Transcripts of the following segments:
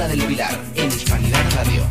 Señora del Pilar, en Hispanidad Radio.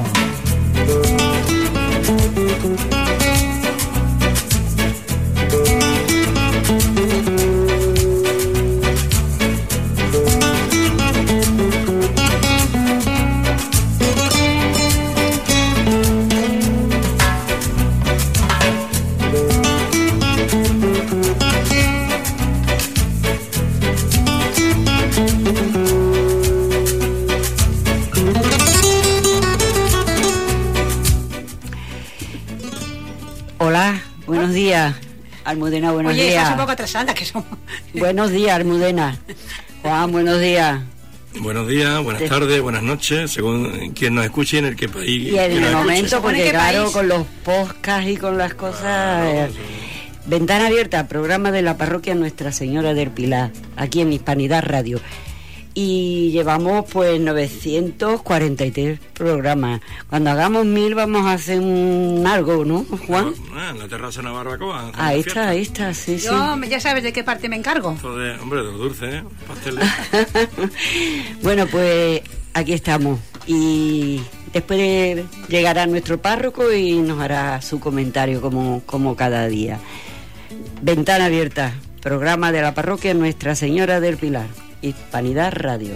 Hola, buenos días, Almudena, buenos días. Oye, estás un poco atrasada, que somos... Buenos días, Almudena. Juan, buenos días. Buenos días, buenas tardes, buenas noches, según quien nos escuche y en el qué país. Y en el momento, porque claro, país. con los podcasts y con las cosas... Ventana Abierta, programa de la parroquia Nuestra Señora del Pilar, aquí en Hispanidad Radio. Y llevamos pues 943 programas. Cuando hagamos 1000 vamos a hacer algo, ¿no, Juan? En la terraza de una barbacoa. Ahí está, sí, Yo, ya sabes de qué parte me encargo. Hombre, de los dulces, pasteles. Bueno, pues aquí estamos. Y después llegará nuestro párroco y nos hará su comentario como cada día. Ventana Abierta, programa de la parroquia Nuestra Señora del Pilar, Hispanidad Radio.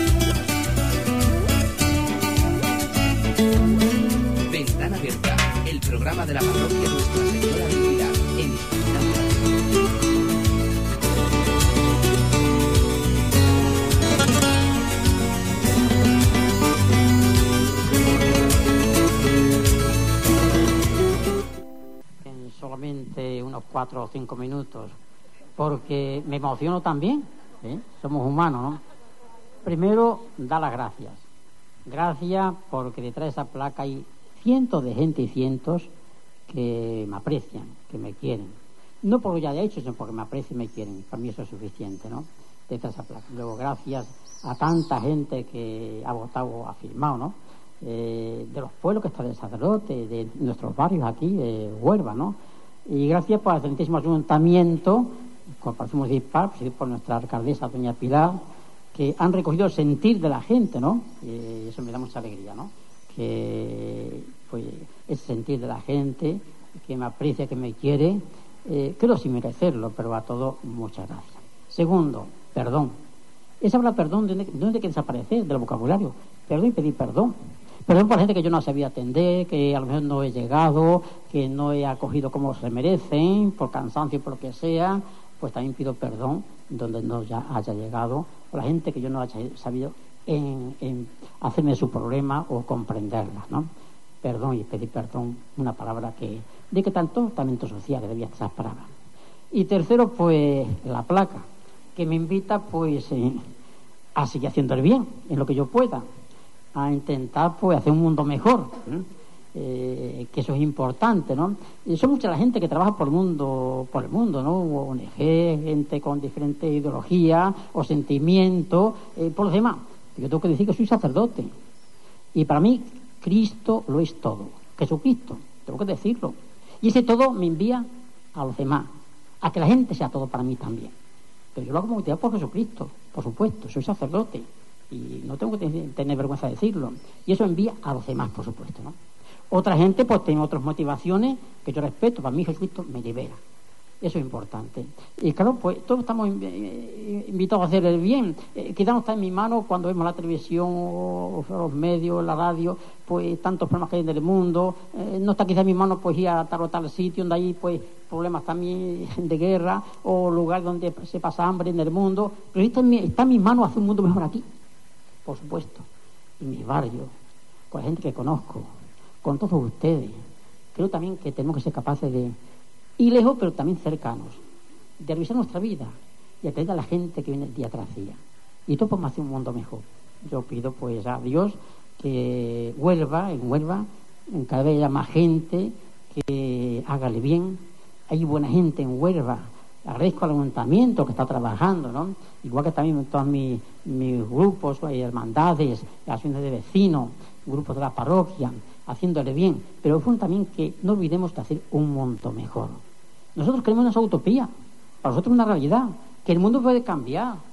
Ventana Abierta, el programa de la parroquia Nuestra Señora del Pilar, en Hispanidad En solamente unos 4 o 5 minutos, porque me emociono también. Somos humanos, ¿no? Primero, da las gracias. Gracias porque detrás de esa placa hay cientos de gente y cientos que me aprecian, que me quieren. No por lo que haya hecho, sino porque me aprecian y me quieren. Para mí eso es suficiente, ¿no? Detrás de esa placa. Luego, gracias a tanta gente que ha votado, ha firmado, ¿no? De los pueblos que está de Sacerdote, de nuestros barrios aquí, de Huelva, ¿no? Y gracias por el excelentísimo ayuntamiento, Corporación Municipal, presidido por nuestra alcaldesa, doña Pilar, que han recogido el sentir de la gente, ¿no? Y eso me da mucha alegría, ¿no? Que, pues, ese sentir de la gente, que me aprecia, que me quiere, creo sin merecerlo, pero a todo, muchas gracias. Segundo, perdón. Esa palabra perdón, ¿dónde hay que desaparecer del vocabulario? Perdón y pedir perdón. Perdón por la gente que yo no sabía atender, que a lo mejor no he llegado, que no he acogido como se merecen, por cansancio, por lo que sea. Pues también pido perdón donde no ya haya llegado, por la gente que yo no haya sabido en hacerme su problema o comprenderla, ¿no? Perdón y pedir perdón, una palabra que de que tanto tratamiento social debía esas palabras. Y tercero, pues la placa, que me invita pues a seguir haciendo el bien en lo que yo pueda, a intentar pues hacer un mundo mejor, que eso es importante, ¿no? Y son mucha la gente que trabaja por el mundo, ¿no? ONG, gente con diferentes ideologías o sentimientos, por los demás. Yo tengo que decir que soy sacerdote y para mí Cristo lo es todo, Jesucristo, tengo que decirlo. Y ese todo me envía a los demás, a que la gente sea todo para mí también. Pero yo lo hago como motivado por Jesucristo, por supuesto, soy sacerdote y no tengo que tener vergüenza de decirlo. Y eso envía a los demás, por supuesto, ¿no? Otra gente pues tiene otras motivaciones que yo respeto. Para mí Jesucristo me libera. Eso es importante. Y claro, pues todos estamos invitados a hacer el bien. Quizás no está en mi mano cuando vemos la televisión o los medios, la radio, pues tantos problemas que hay en el mundo. No está quizás en mi mano pues ir a tal o tal sitio donde hay pues problemas también de guerra o lugares donde se pasa hambre en el mundo. Pero está en mi mano hacer un mundo mejor aquí, por supuesto. En mis barrios, con la gente que conozco, con todos ustedes. Creo también que tenemos que ser capaces de ir lejos, pero también cercanos, de revisar nuestra vida y atender a la gente que viene día tras día. Y todo para hacer un mundo mejor. Yo pido pues a Dios que en Huelva, cada vez haya más gente que hágale bien. Hay buena gente en Huelva. Agradezco al ayuntamiento que está trabajando, ¿no? Igual que también todos mis grupos, hermandades, asociaciones de vecinos, grupos de la parroquia, haciéndole bien, pero fue también que no olvidemos de hacer un mundo mejor. Nosotros creemos en esa utopía, para nosotros es una realidad, que el mundo puede cambiar,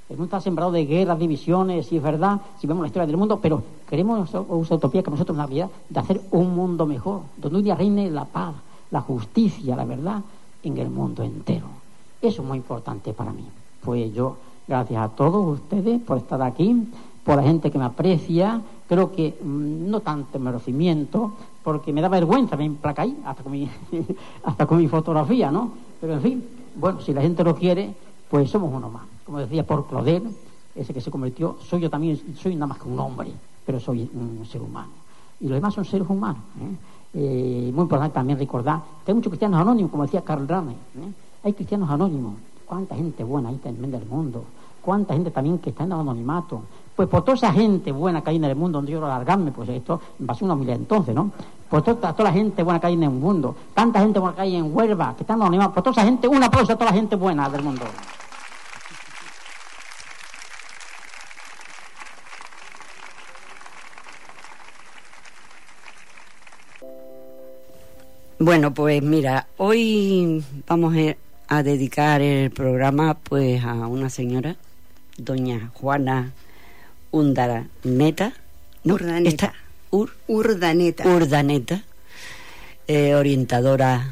El mundo está sembrado de guerras, divisiones, si es verdad, si vemos la historia del mundo, pero queremos esa utopía que nosotros en la vida de hacer un mundo mejor, donde un día reine la paz, la justicia, la verdad en el mundo entero. Eso es muy importante para mí. Pues yo, gracias a todos ustedes por estar aquí, por la gente que me aprecia. Creo que no tanto merecimiento, porque me da vergüenza, me emplaca ahí, hasta con mi fotografía, ¿no? Pero en fin, bueno, si la gente lo quiere, pues somos uno más. Como decía por Claudel, ese que se convirtió, soy yo también, soy nada más que un hombre, pero soy un ser humano. Y los demás son seres humanos, muy importante también recordar que hay muchos cristianos anónimos, como decía Karl Rahner, hay cristianos anónimos. Cuánta gente buena hay también del mundo, cuánta gente también que está en el anonimato. Pues por toda esa gente buena que hay en el mundo, donde yo quiero alargarme, pues esto va a ser una humildad entonces, ¿no? Por toda la gente buena que hay en el mundo, tanta gente buena que hay en Huelva, que están anonimados, por toda esa gente, un aplauso a toda la gente buena del mundo. Bueno, pues mira, hoy vamos a dedicar el programa pues a una señora, doña Juana Urdaneta, ¿no? Urdaneta. Urdaneta, orientadora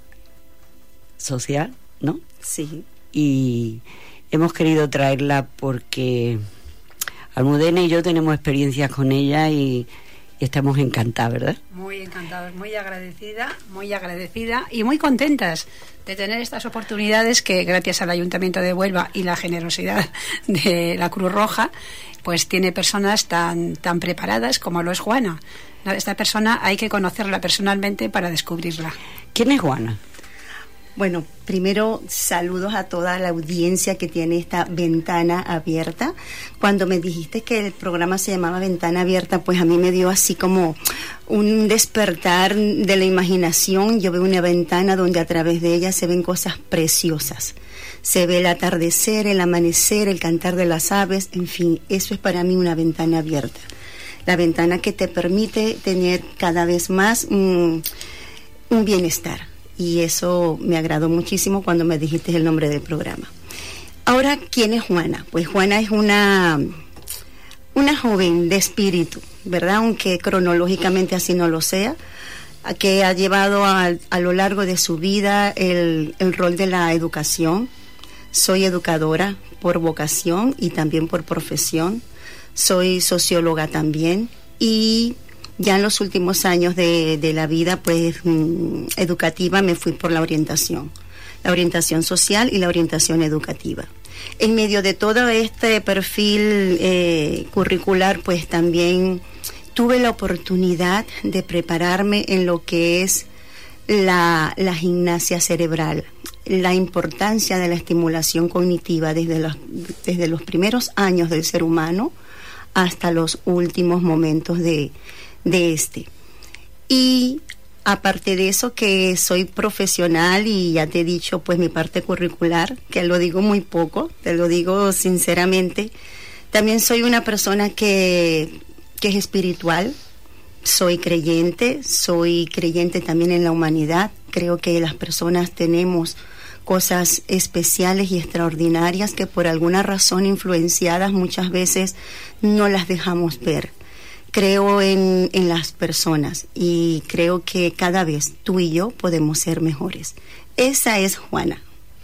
social, ¿no? Sí. Y hemos querido traerla porque Almudena y yo tenemos experiencias con ella y estamos encantadas, ¿verdad? Muy encantados, muy agradecida y muy contentas de tener estas oportunidades que gracias al Ayuntamiento de Huelva y la generosidad de la Cruz Roja, pues tiene personas tan preparadas como lo es Juana. Esta persona hay que conocerla personalmente para descubrirla. ¿Quién es Juana? Bueno, primero saludos a toda la audiencia que tiene esta ventana abierta. Cuando me dijiste que el programa se llamaba Ventana Abierta, pues a mí me dio así como un despertar de la imaginación. Yo veo una ventana donde a través de ella se ven cosas preciosas. Se ve el atardecer, el amanecer, el cantar de las aves, en fin, eso es para mí una ventana abierta. La ventana que te permite tener cada vez más un bienestar. Y eso me agradó muchísimo cuando me dijiste el nombre del programa. Ahora, ¿quién es Juana? Pues Juana es una joven de espíritu, ¿verdad? Aunque cronológicamente así no lo sea, que ha llevado a lo largo de su vida el rol de la educación. Soy educadora por vocación y también por profesión. Soy socióloga también y ya en los últimos años de la vida pues educativa me fui por la orientación social y la orientación educativa. En medio de todo este perfil curricular pues también tuve la oportunidad de prepararme en lo que es la gimnasia cerebral, la importancia de la estimulación cognitiva desde los primeros años del ser humano hasta los últimos momentos de este. Y aparte de eso, que soy profesional y ya te he dicho pues mi parte curricular, que lo digo muy poco, te lo digo sinceramente, también soy una persona que es espiritual, soy creyente también en la humanidad. Creo que las personas tenemos cosas especiales y extraordinarias que por alguna razón influenciadas muchas veces no las dejamos ver. Creo en las personas y creo que cada vez tú y yo podemos ser mejores. Esa es Juana.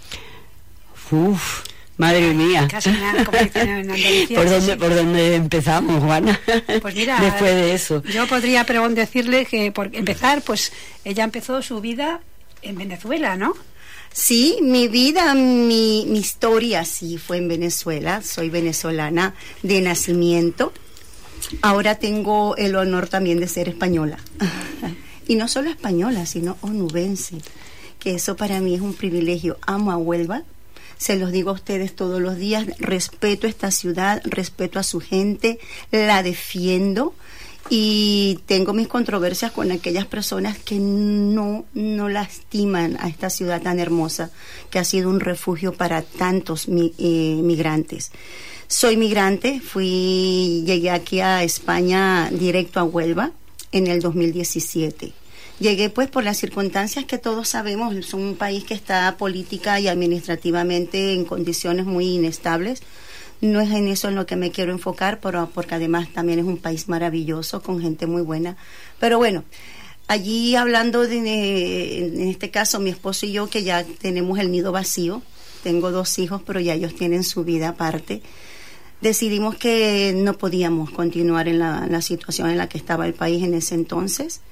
Uf, madre mía. Casi nada, como dicen en Andalucía. ¿Por dónde empezamos, Juana? Pues mira, después de eso. Yo podría decirle que por empezar, pues ella empezó su vida en Venezuela, ¿no? Sí, mi vida, mi historia sí fue en Venezuela. Soy venezolana de nacimiento. Ahora tengo el honor también de ser española. Y no solo española, sino onubense, que eso para mí es un privilegio. Amo a Huelva, se los digo a ustedes todos los días, respeto esta ciudad, respeto a su gente, la defiendo y tengo mis controversias con aquellas personas que no lastiman a esta ciudad tan hermosa, que ha sido un refugio para tantos migrantes. Soy migrante, llegué aquí a España directo a Huelva en el 2017. Llegué pues por las circunstancias que todos sabemos, es un país que está política y administrativamente en condiciones muy inestables, no es en eso en lo que me quiero enfocar, pero porque además también es un país maravilloso, con gente muy buena. Pero bueno, allí hablando en este caso, mi esposo y yo, que ya tenemos el nido vacío, tengo 2 hijos, pero ya ellos tienen su vida aparte, decidimos que no podíamos continuar en la situación en la que estaba el país en ese entonces,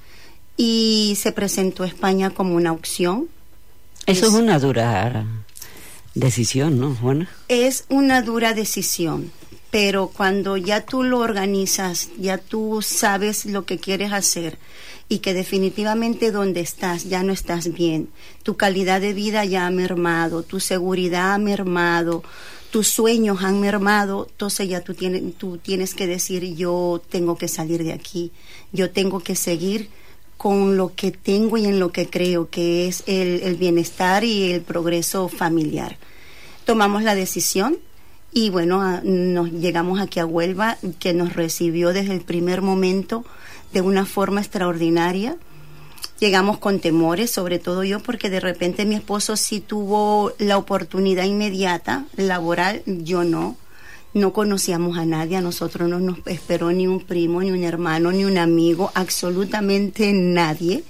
y se presentó España como una opción. Eso es una dura decisión, ¿no, Juana? Es una dura decisión, pero cuando ya tú lo organizas, ya tú sabes lo que quieres hacer y que definitivamente donde estás ya no estás bien, tu calidad de vida ya ha mermado, tu seguridad ha mermado, tus sueños han mermado, entonces ya tú tienes que decir, yo tengo que salir de aquí, yo tengo que seguir con lo que tengo y en lo que creo, que es el bienestar y el progreso familiar. Tomamos la decisión y bueno, nos llegamos aquí a Huelva, que nos recibió desde el primer momento de una forma extraordinaria. Llegamos con temores, sobre todo yo, porque de repente mi esposo sí tuvo la oportunidad inmediata laboral, yo no. No conocíamos a nadie, a nosotros no nos esperó ni un primo, ni un hermano, ni un amigo, absolutamente nadie.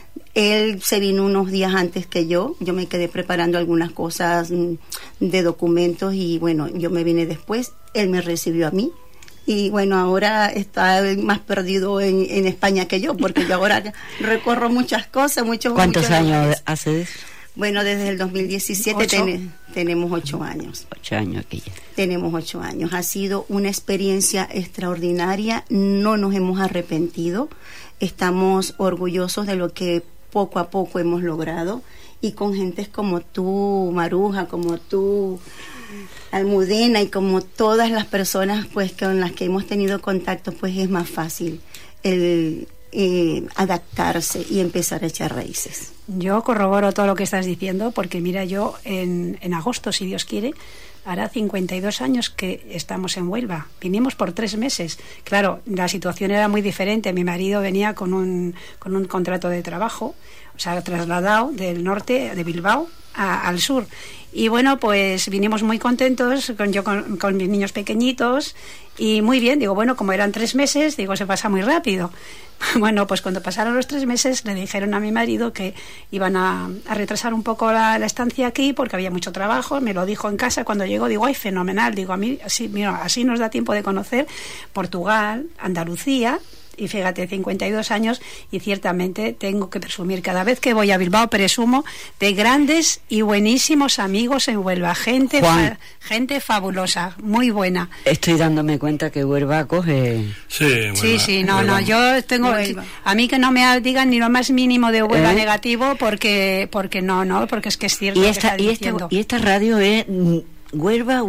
Él se vino unos días antes que yo me quedé preparando algunas cosas de documentos y bueno, yo me vine después, él me recibió a mí y bueno, ahora está más perdido en España que yo, porque yo ahora recorro muchas cosas, ¿Cuántos años hace de eso? Bueno, desde el 2017 tenemos 8 años. 8 años aquí ya. Tenemos 8 años. Ha sido una experiencia extraordinaria. No nos hemos arrepentido. Estamos orgullosos de lo que poco a poco hemos logrado. Y con gentes como tú, Maruja, como tú, Almudena, y como todas las personas pues con las que hemos tenido contacto, pues es más fácil el adaptarse y empezar a echar raíces. Yo corroboro todo lo que estás diciendo, porque mira, yo en agosto, si Dios quiere, hará 52 años que estamos en Huelva. Vinimos por 3 meses. Claro, la situación era muy diferente. Mi marido venía con un contrato de trabajo, o sea, trasladado del norte de Bilbao al sur. Y bueno, pues vinimos muy contentos, con mis niños pequeñitos, y muy bien. Digo, bueno, como eran 3 meses, digo, se pasa muy rápido. Bueno, pues cuando pasaron los 3 meses le dijeron a mi marido que iban a retrasar un poco la estancia aquí porque había mucho trabajo. Me lo dijo en casa cuando llegó. Digo, ay, fenomenal. Digo, a mí así nos da tiempo de conocer Portugal, Andalucía. Y fíjate, 52 años, y ciertamente tengo que presumir, cada vez que voy a Bilbao presumo de grandes y buenísimos amigos en Huelva, gente fabulosa, muy buena. Estoy dándome cuenta que Huelva coge... Sí, no, yo tengo... Huelva. A mí que no me digan ni lo más mínimo de Huelva negativo, porque es que es cierto. Y esta radio es Huelva,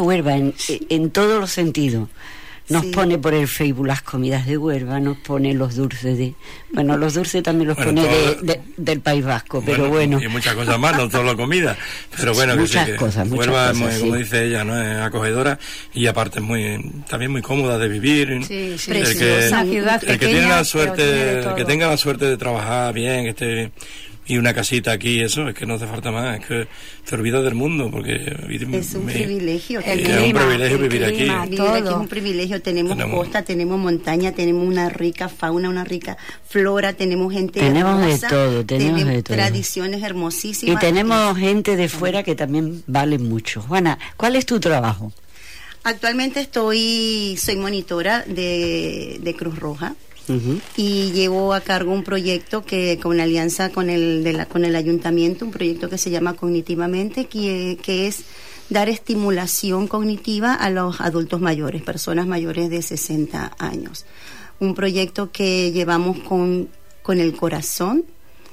en todos los sentidos. Nos pone por el Facebook las comidas de Huelva, nos pone los dulces los dulces también los pone del País Vasco, pero bueno. Y muchas cosas más, no solo comida, pero bueno, muchas cosas. Huelva es muy, como dice ella, ¿no? Es acogedora y aparte es también muy cómoda de vivir. Sí, Preciosa, ciudad pequeña, el que tiene la suerte, el que tenga la suerte de trabajar bien, que esté y una casita aquí, eso, es que no hace falta más, es que te olvidas del mundo, porque es un privilegio. Es un privilegio vivir aquí. Vivir aquí es un privilegio, tenemos costa, tenemos montaña, tenemos una rica fauna, una rica flora, tenemos gente hermosa, tenemos de todo. Tradiciones hermosísimas. Y tenemos gente de fuera que también vale mucho. Juana, ¿cuál es tu trabajo? Actualmente soy monitora de Cruz Roja. Uh-huh. Y llevo a cargo un proyecto que con alianza con el ayuntamiento, un proyecto que se llama Cognitivamente, que es dar estimulación cognitiva a los adultos mayores, personas mayores de 60 años. Un proyecto que llevamos con el corazón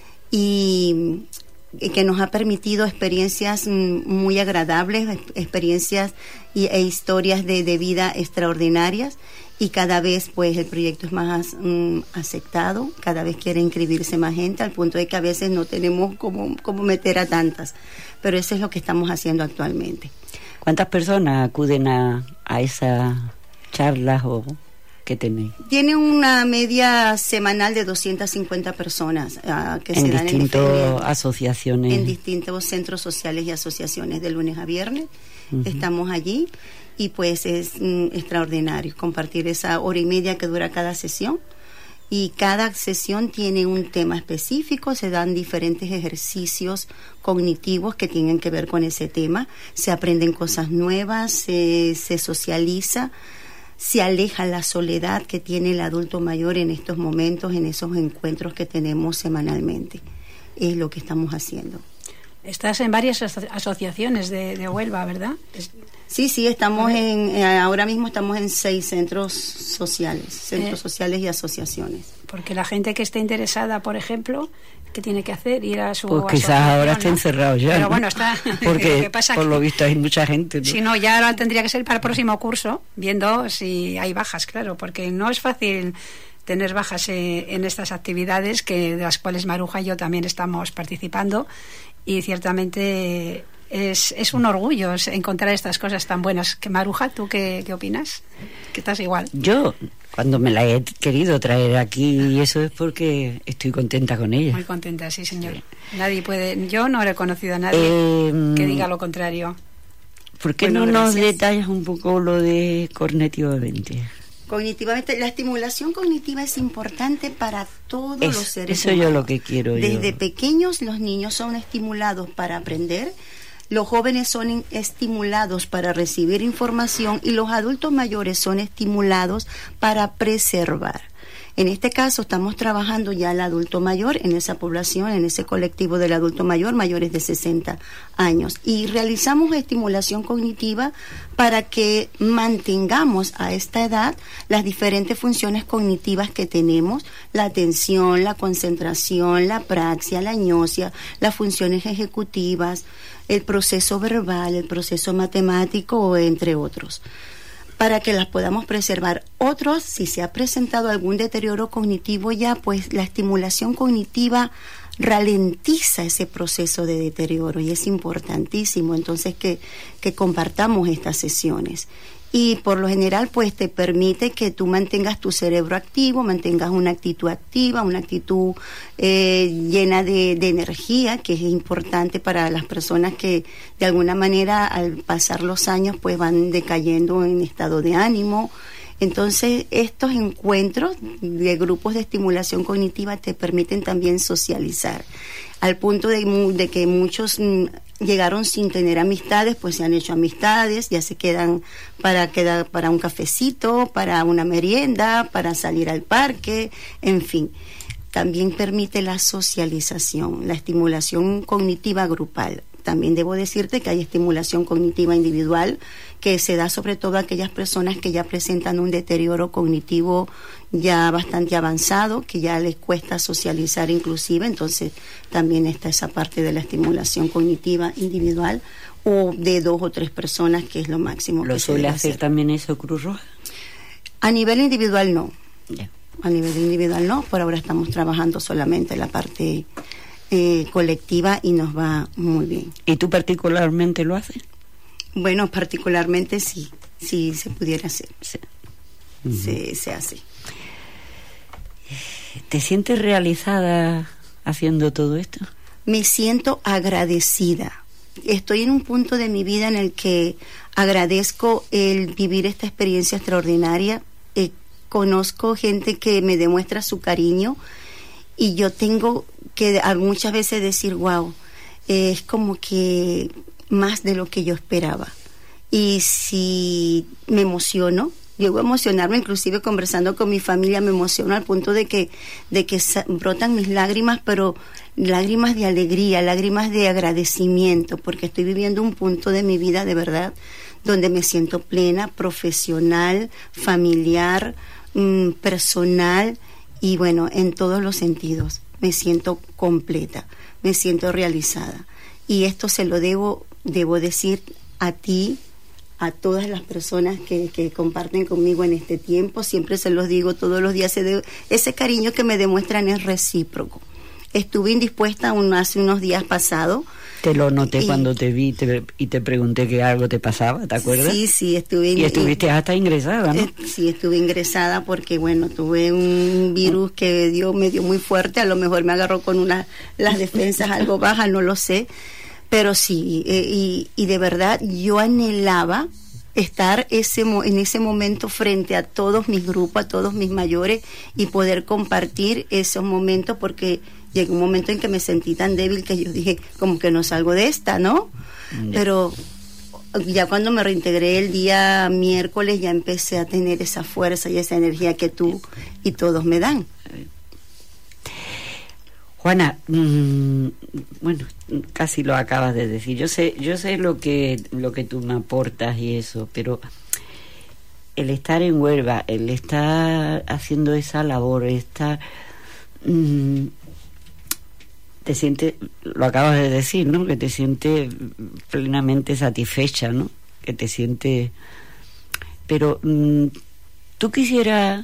y que nos ha permitido experiencias muy agradables, experiencias e historias de vida extraordinarias. Y cada vez pues el proyecto es más aceptado, cada vez quiere inscribirse más gente, al punto de que a veces no tenemos cómo meter a tantas, pero eso es lo que estamos haciendo actualmente. ¿Cuántas personas acuden a esas charlas o qué tenéis? Tiene una media semanal de 250 personas que se dan en distintas asociaciones. En distintos centros sociales y asociaciones, de lunes a viernes. Uh-huh. Estamos allí. y pues es extraordinario compartir esa hora y media que dura cada sesión. Y cada sesión tiene un tema específico, se dan diferentes ejercicios cognitivos que tienen que ver con ese tema, se aprenden cosas nuevas, se socializa, se aleja la soledad que tiene el adulto mayor en estos momentos, en esos encuentros que tenemos semanalmente. Es lo que estamos haciendo. Estás en varias asociaciones de Huelva, ¿verdad? Sí, estamos ahora mismo estamos en 6 centros sociales y asociaciones. Porque la gente que esté interesada, por ejemplo, ¿qué tiene que hacer? Ir a su pues quizás ahora esté encerrado ya. Pero ¿no? Bueno, está. Porque ¿Qué pasa? Por lo visto hay mucha gente, ¿no? Si no, ya ahora tendría que ser para el próximo curso, viendo si hay bajas, claro, porque no es fácil tener bajas en estas actividades de las cuales Maruja y yo también estamos participando, y ciertamente es un orgullo encontrar estas cosas tan buenas. Que Maruja, ¿tú qué opinas? Que estás igual. Yo, cuando me la he querido traer aquí, y eso es porque estoy contenta con ella. Muy contenta, sí, señor. Sí. Yo no he conocido a nadie que diga lo contrario. ¿Por qué no nos detallas un poco lo de cognitivamente? Cognitivamente, la estimulación cognitiva es importante para todos los seres humanos. Eso yo lo que quiero. Desde pequeños los niños son estimulados para aprender, los jóvenes son estimulados para recibir información y los adultos mayores son estimulados para preservar. En este caso estamos trabajando ya el adulto mayor, en esa población, en ese colectivo del adulto mayor, mayores de 60 años. Y realizamos estimulación cognitiva para que mantengamos a esta edad las diferentes funciones cognitivas que tenemos, la atención, la concentración, la praxia, la gnosia, las funciones ejecutivas, el proceso verbal, el proceso matemático, entre otros, para que las podamos preservar. Otros, si se ha presentado algún deterioro cognitivo ya, pues la estimulación cognitiva ralentiza ese proceso de deterioro y es importantísimo entonces que compartamos estas sesiones. Y por lo general pues te permite que tú mantengas tu cerebro activo, mantengas una actitud activa, una actitud llena de energía, que es importante para las personas que de alguna manera al pasar los años pues van decayendo en estado de ánimo. Entonces estos encuentros de grupos de estimulación cognitiva te permiten también socializar, al punto de que muchos llegaron sin tener amistades, pues se han hecho amistades, ya se quedan para un cafecito, para una merienda, para salir al parque, en fin. También permite la socialización, la estimulación cognitiva grupal. También debo decirte que hay estimulación cognitiva individual que se da sobre todo a aquellas personas que ya presentan un deterioro cognitivo ya bastante avanzado, que ya les cuesta socializar inclusive, entonces también está esa parte de la estimulación cognitiva individual o de 2 o 3 personas, que es lo máximo. ¿Lo suele hacer también eso Cruz Roja? A nivel individual no. Yeah. A nivel individual no, por ahora estamos trabajando solamente la parte colectiva y nos va muy bien. ¿Y tú particularmente lo haces? Bueno, particularmente sí se pudiera hacer. Sí. Se hace. ¿Te sientes realizada haciendo todo esto? Me siento agradecida. Estoy en un punto de mi vida en el que agradezco el vivir esta experiencia extraordinaria. Conozco gente que me demuestra su cariño y yo tengo que muchas veces decir, wow, es como que más de lo que yo esperaba. Y si me emociono, llego a emocionarme, inclusive conversando con mi familia, me emociono al punto de que brotan mis lágrimas, pero lágrimas de alegría, lágrimas de agradecimiento, porque estoy viviendo un punto de mi vida de verdad donde me siento plena, profesional, familiar, personal y bueno, en todos los sentidos. Me siento completa, me siento realizada. Y esto se lo debo decir a ti, a todas las personas que comparten conmigo en este tiempo. Siempre se los digo todos los días, ese cariño que me demuestran es recíproco. Estuve indispuesta hace unos días pasados. Te lo noté cuando te vi y te pregunté que algo te pasaba, ¿te acuerdas? Sí, estuve. Y estuviste hasta ingresada, ¿no? Sí, estuve ingresada porque, bueno, tuve un virus que me dio muy fuerte, a lo mejor me agarró con las defensas algo bajas, no lo sé, pero sí, y de verdad yo anhelaba estar en ese momento frente a todos mis grupos, a todos mis mayores y poder compartir esos momentos, porque llegó un momento en que me sentí tan débil que yo dije, como que no salgo de esta, ¿no? Pero ya cuando me reintegré el día miércoles ya empecé a tener esa fuerza y esa energía que tú y todos me dan. Juana, bueno, casi lo acabas de decir. Yo sé lo que tú me aportas y eso, pero el estar en Huelva, el estar haciendo esa labor, te sientes, lo acabas de decir, ¿no? Que te sientes plenamente satisfecha, ¿no? Que te sientes, pero tú quisieras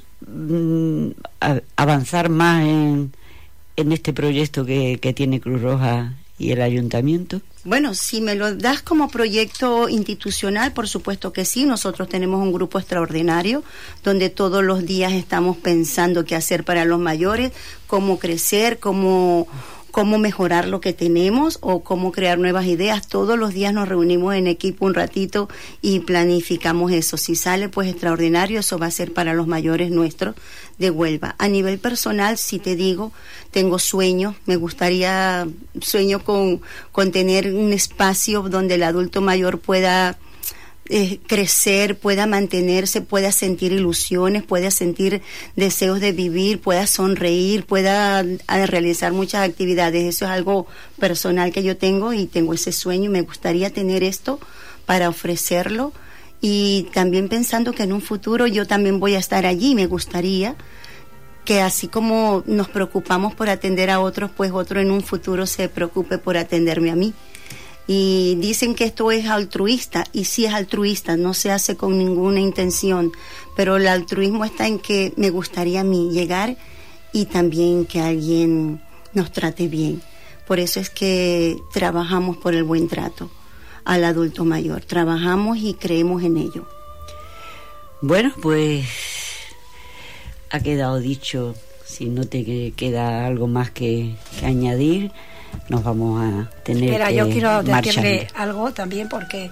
avanzar más en este proyecto que tiene Cruz Roja y el Ayuntamiento. Bueno, si me lo das como proyecto institucional, por supuesto que sí. Nosotros tenemos un grupo extraordinario donde todos los días estamos pensando qué hacer para los mayores, cómo crecer, cómo mejorar lo que tenemos o cómo crear nuevas ideas. Todos los días nos reunimos en equipo un ratito y planificamos eso. Si sale, pues extraordinario, eso va a ser para los mayores nuestros de Huelva. A nivel personal, si te digo, tengo sueños, sueño con tener un espacio donde el adulto mayor pueda crecer, pueda mantenerse, pueda sentir ilusiones, pueda sentir deseos de vivir, pueda sonreír, pueda realizar muchas actividades. Eso es algo personal que yo tengo y tengo ese sueño y me gustaría tener esto para ofrecerlo, y también pensando que en un futuro yo también voy a estar allí. Me gustaría que así como nos preocupamos por atender a otros, pues otro en un futuro se preocupe por atenderme a mí. Y dicen que esto es altruista, y sí es altruista, no se hace con ninguna intención, pero el altruismo está en que me gustaría a mí llegar y también que alguien nos trate bien. Por eso es que trabajamos por el buen trato al adulto mayor, trabajamos y creemos en ello. Bueno, pues ha quedado dicho. Si no te queda algo más que añadir, nos vamos a tener Mira, yo quiero decirle marchando. algo también, porque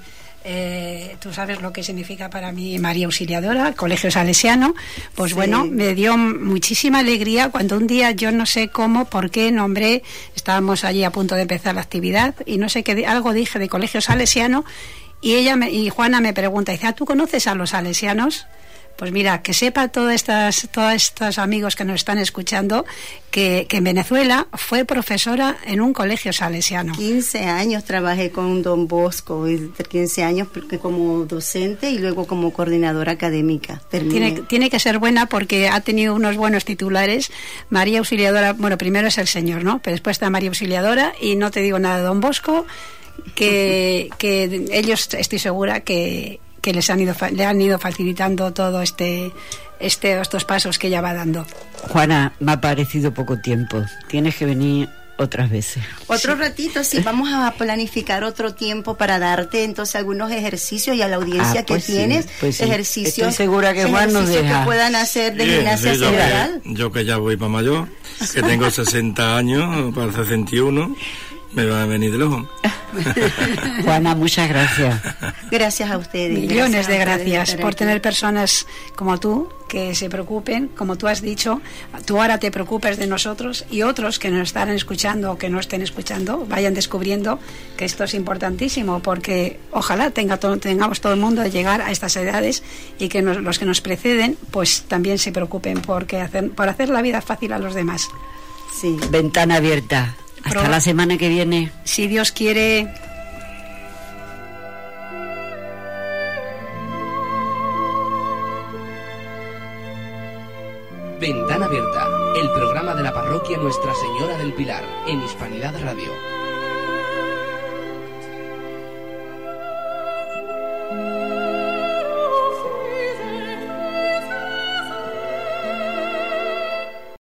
tú sabes lo que significa para mí María Auxiliadora, el Colegio Salesiano. Pues sí. Bueno, me dio muchísima alegría cuando un día, yo no sé cómo, por qué nombré, estábamos allí a punto de empezar la actividad y no sé qué, algo dije de Colegio Salesiano, y Juana me pregunta, dice, ¿tú conoces a los salesianos? Pues mira, que sepa todos estos amigos que nos están escuchando que en Venezuela fue profesora en un colegio salesiano. 15 años trabajé con Don Bosco, 15 años como docente y luego como coordinadora académica. Tiene que ser buena porque ha tenido unos buenos titulares. María Auxiliadora, bueno, primero es el señor, ¿no? Pero después está María Auxiliadora, y no te digo nada de Don Bosco, que ellos, estoy segura que le han ido facilitando todo estos pasos que ella va dando. Juana, me ha parecido poco tiempo. Tienes que venir otras veces. Otro ratito, sí, vamos a planificar otro tiempo para darte entonces algunos ejercicios, y a la audiencia pues que tienes, pues ejercicios. Estoy segura que Juan nos deja. Que puedan hacer de gimnasia cerebral. Yo que ya voy para mayor, que tengo 60 años, para 61, me va a venir de lujo. Juana, muchas gracias. Gracias a ustedes. Millones de gracias por tener personas como tú que se preocupen, como tú has dicho, tú ahora te preocupes de nosotros, y otros que nos estarán escuchando o que no estén escuchando vayan descubriendo que esto es importantísimo, porque ojalá tengamos todo el mundo de llegar a estas edades, y que los que nos preceden pues también se preocupen por hacer la vida fácil a los demás. Sí. Ventana abierta. Hasta la semana que viene. Si Dios quiere. Ventana Abierta, el programa de la parroquia Nuestra Señora del Pilar, en Hispanidad Radio.